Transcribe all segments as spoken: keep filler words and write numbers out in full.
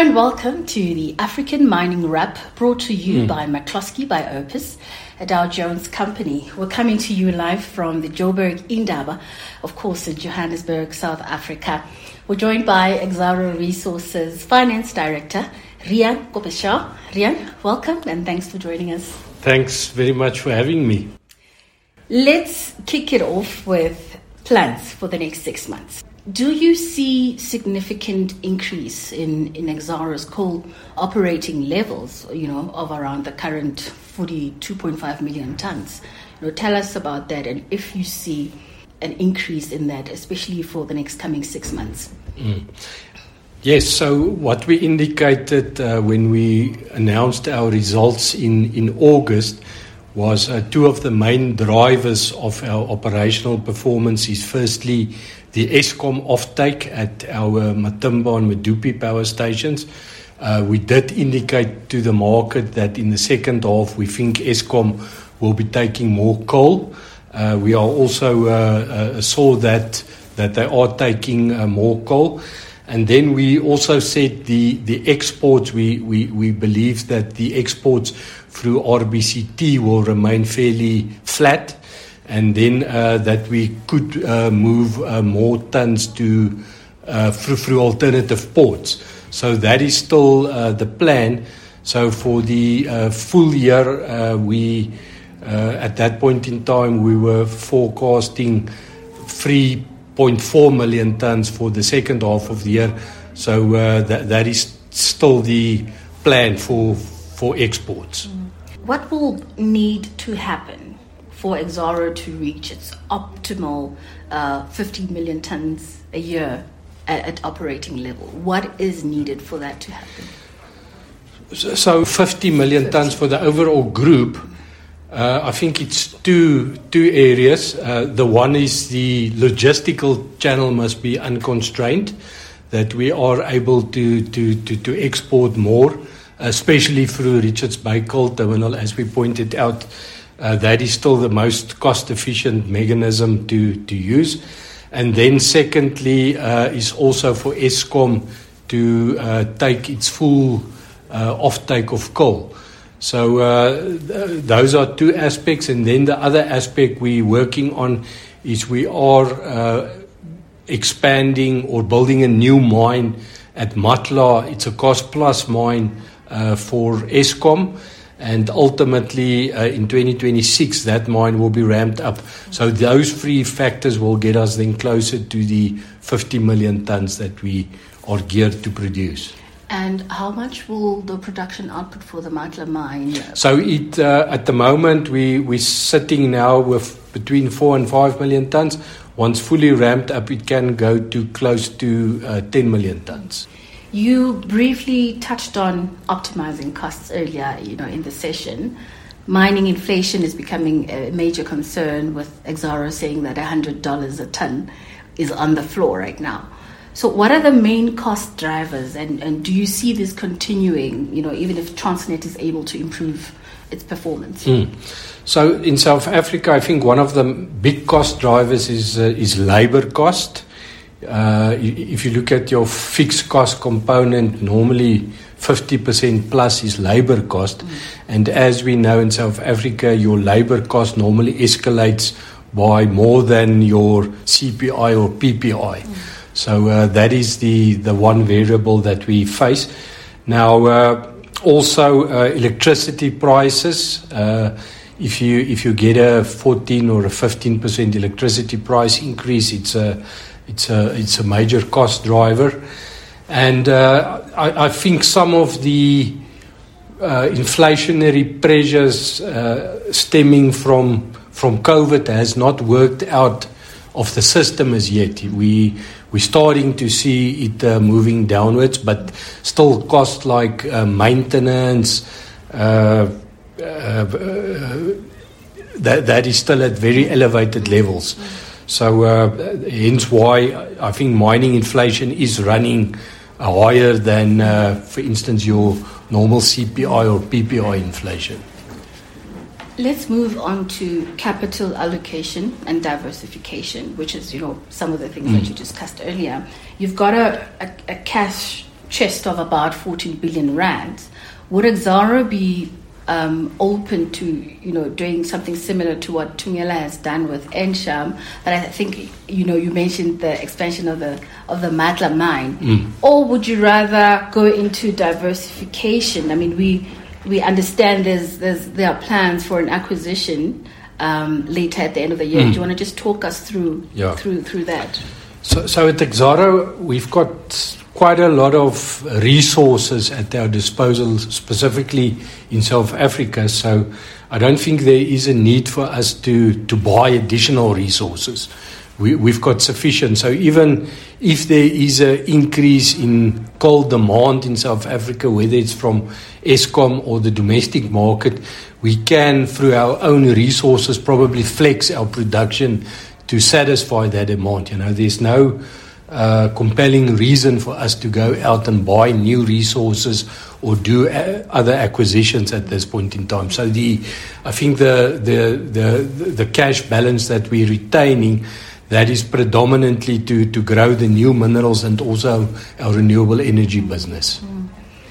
and welcome to the African Mining Wrap, brought to you mm. by McCloskey by Opus, a Dow Jones company. We're coming to you live from the Joburg Indaba, of course, in Johannesburg, South Africa. We're joined by Exxaro Resources Finance Director, Riaan Koppeschaar. Riaan, welcome and thanks for joining us. Thanks very much for having me. Let's kick it off with plans for the next six months. Do you see significant increase in, in Exxaro's coal operating levels, you know, of around the current forty-two point five million tons? You know, tell us about that and if you see an increase in that, especially for the next coming six months. Mm. Yes, so what we indicated uh, when we announced our results in, in August was uh, two of the main drivers of our operational performance is firstly the Eskom offtake at our Matimba and Medupi power stations. Uh, we did indicate to the market that in the second half we think Eskom will be taking more coal. Uh, we are also uh, uh, saw that that they are taking uh, more coal. And then we also said the, the exports, we, we, we believe that the exports through R B C T will remain fairly flat. And then uh, that we could uh, move uh, more tons to uh, through, through alternative ports. So that is still uh, the plan. So for the uh, full year, uh, we uh, at that point in time we were forecasting three point four million tons for the second half of the year. So uh, that that is still the plan for for exports. What will need to happen for Exxaro to reach its optimal uh, fifty million tons a year at, at operating level? What is needed for that to happen? So, so fifty million fifty. Tons for the overall group. Uh, I think it's two two areas. Uh, the one is the logistical channel must be unconstrained, that we are able to to to, to export more, especially through Richards Bay Coal Terminal, as we pointed out. Uh, that is still the most cost-efficient mechanism to, to use. And then secondly uh, is also for Eskom to uh, take its full uh, offtake of coal. So uh, th- those are two aspects. And then the other aspect we're working on is we are uh, expanding or building a new mine at Matla. It's a cost-plus mine uh, for Eskom. And ultimately, uh, in twenty twenty-six, that mine will be ramped up. So those three factors will get us then closer to the fifty million tons that we are geared to produce. And how much will the production output for the Matla mine? So it uh, at the moment, we, we're sitting now with between four and five million tons. Once fully ramped up, it can go to close to uh, ten million tons. You briefly touched on optimizing costs earlier, you know, in the session. Mining inflation is becoming a major concern, with Exxaro saying that one hundred dollars a ton is on the floor right now. So what are the main cost drivers, and, and do you see this continuing, you know, even if Transnet is able to improve its performance? Mm. So in South Africa, I think one of the big cost drivers is uh, is labor cost. Uh, if you look at your fixed cost component, normally fifty percent plus is labor cost. Mm. And as we know in South Africa, your labor cost normally escalates by more than your C P I or P P I. Mm. So uh, that is the, the one variable that we face. Now, uh, also uh, electricity prices. Uh, if you if you get a fourteen or a fifteen percent electricity price increase, it's a It's a it's a major cost driver, and uh, I, I think some of the uh, inflationary pressures uh, stemming from from COVID has not worked out of the system as yet. We we're starting to see it uh, moving downwards, but still costs like uh, maintenance. Uh, uh, uh, that that is still at very elevated levels. So uh, hence why I think mining inflation is running uh, higher than, uh, for instance, your normal C P I or P P I inflation. Let's move on to capital allocation and diversification, which is, you know, some of the things mm. that you discussed earlier. You've got a, a, a cash chest of about fourteen billion rands. Would Exxaro be um, open to, you know, doing something similar to what Thungela has done with Ensham? But I think, you know, you mentioned the expansion of the of the Matla mine. Mm. Or would you rather go into diversification? I mean, we we understand there's there's there are plans for an acquisition um, later at the end of the year. Mm. Do you want to just talk us through yeah. through through that? So, so at Exxaro, we've got quite a lot of resources at our disposal, specifically in South Africa. So I don't think there is a need for us to, to buy additional resources. We, we've got sufficient. So even if there is an increase in coal demand in South Africa, whether it's from Eskom or the domestic market, we can, through our own resources, probably flex our production to satisfy that demand. You know, there's no uh, compelling reason for us to go out and buy new resources or do a- other acquisitions at this point in time. So the, I think the the the, the cash balance that we're retaining, that is predominantly to, to grow the new minerals and also our renewable energy business. Mm.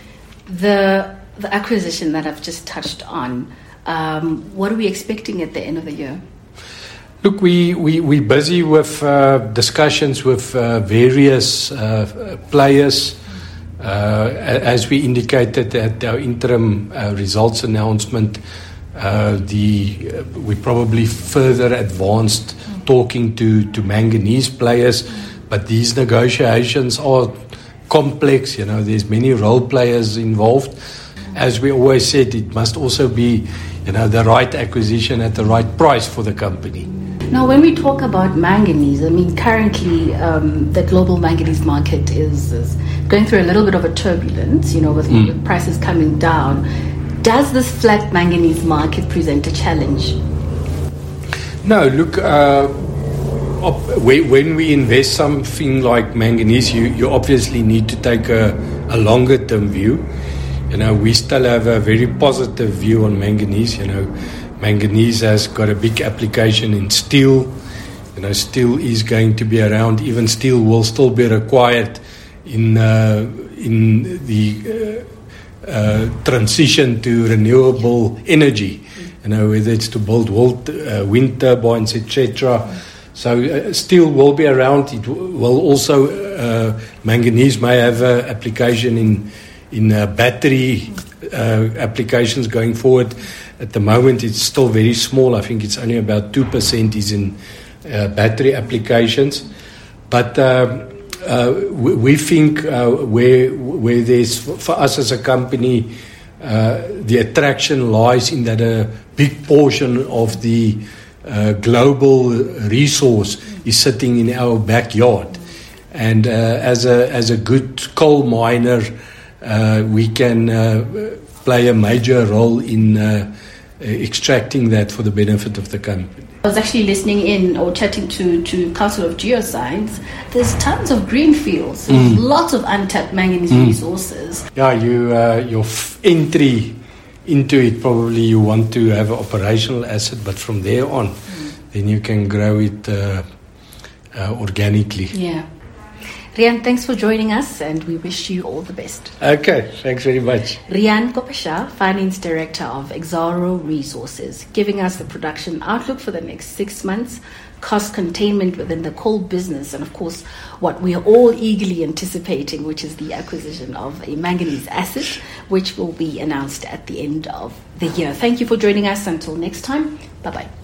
The the acquisition that I've just touched on, um, what are we expecting at the end of the year? Look, we, we, we're busy with uh, discussions with uh, various uh, players. Uh, as we indicated at our interim uh, results announcement, uh, the uh, we probably further advanced talking to, to manganese players, but these negotiations are complex. You know, there's many role players involved. As we always said, it must also be, you know, the right acquisition at the right price for the company. Now, when we talk about manganese, I mean, currently um, the global manganese market is, is going through a little bit of a turbulence, you know, with, mm. with prices coming down. Does this flat manganese market present a challenge? No, look, uh, op- when we invest something like manganese, you, you obviously need to take a, a longer term view. You know, we still have a very positive view on manganese. You know, manganese has got a big application in steel. You know, steel is going to be around. Even steel will still be required in uh, in the uh, uh, transition to renewable energy. You know, whether it's to build wind, uh, wind turbines, et cetera. So uh, steel will be around. It will also uh, manganese may have an application in in uh, battery uh, applications going forward. At the moment, it's still very small. I think it's only about two percent is in uh, battery applications. But uh, uh, we, we think uh, where where there's, for us as a company, uh, the attraction lies in that a big portion of the uh, global resource is sitting in our backyard. And uh, as a as a good coal miner, uh, we can uh, play a major role in uh, extracting that for the benefit of the company. I was actually listening in or chatting to, to Council of Geoscience. There's tons of green fields, mm. lots of untapped manganese mm. resources. Yeah, you uh, your f- entry into it, probably you want to have an operational asset, but from there on, mm. then you can grow it uh, uh, organically. Yeah. Riaan, thanks for joining us, and we wish you all the best. Okay, thanks very much. Riaan Kopesha, Finance Director of Exxaro Resources, giving us the production outlook for the next six months, cost containment within the coal business, and of course, what we are all eagerly anticipating, which is the acquisition of a manganese asset, which will be announced at the end of the year. Thank you for joining us. Until next time, bye-bye.